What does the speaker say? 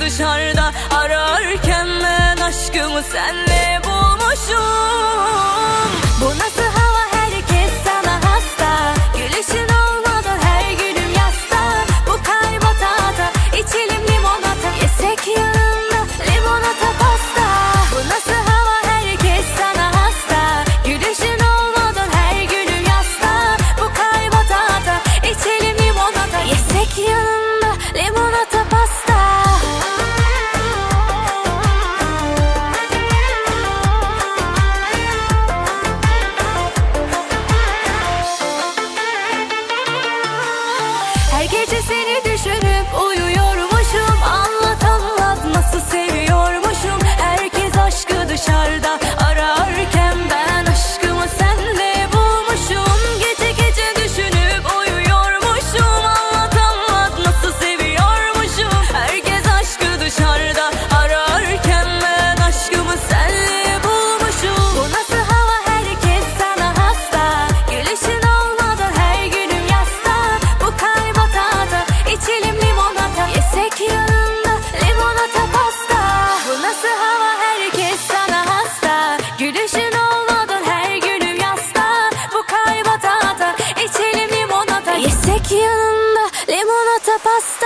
dışarıda ararken ben aşkımı senle bulmuşum. Bu nasıl hava, herkes sana hasta, gülüşün olmadan her günüm yasta. Bu kalp atata, içelim limonata, yesek yanında limonata pasta. Bu nasıl hava, herkes sana hasta, gülüşün olmadan her günüm yasta. Bu kalp atata, içelim limonata, yesek yanında limonata pasta. Her gece seni düşünüp uyuyormuşum. Anlat anlat nasıl seviyormuşum. Herkes aşkı dışarıda ararken ben aşkımı senle bulmuşum. Gece gece düşünüp uyuyormuşum. Anlat anlat nasıl seviyormuşum. Herkes aşkı dışarıda ararken ben aşkımı senle bulmuşum. Bu nasıl hava, herkes sana hasta, gülüşün olmadan her günüm yasta. Bu kalp atata, içelim limonata, yesek yanında limonata pasta. Bu nasıl hava, herkes sana hasta, gülüşün olmadan her günüm yasta. Bu kalp atata, içelim limonata, yesek yanında limonata pasta.